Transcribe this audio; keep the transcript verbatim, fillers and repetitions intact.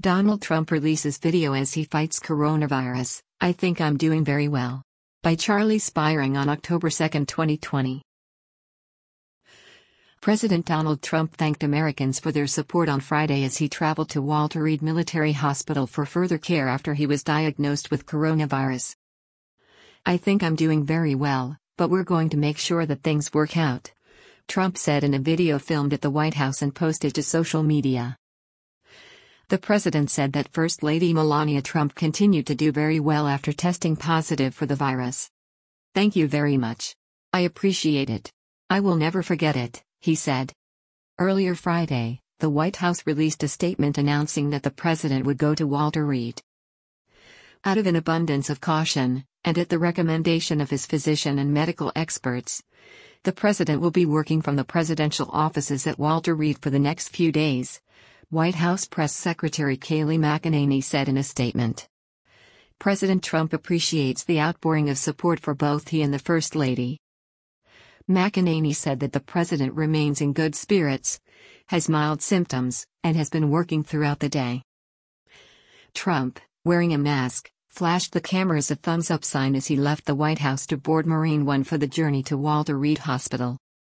Donald Trump releases video as he fights coronavirus. I think I'm doing very well. By Charlie Spiring on October second, twenty twenty. President Donald Trump thanked Americans for their support on Friday as he traveled to Walter Reed Military Hospital for further care after he was diagnosed with coronavirus. I think I'm doing very well, but we're going to make sure that things work out, Trump said in a video filmed at the White House and posted to social media. The president said that First Lady Melania Trump continued to do very well after testing positive for the virus. Thank you very much. I appreciate it. I will never forget it, he said. Earlier Friday, the White House released a statement announcing that the president would go to Walter Reed. Out of an abundance of caution, and at the recommendation of his physician and medical experts, the president will be working from the presidential offices at Walter Reed for the next few days, White House Press Secretary Kayleigh McEnany said in a statement. President Trump appreciates the outpouring of support for both he and the First Lady. McEnany said that the president remains in good spirits, has mild symptoms, and has been working throughout the day. Trump, wearing a mask, flashed the cameras a thumbs-up sign as he left the White House to board Marine One for the journey to Walter Reed Hospital.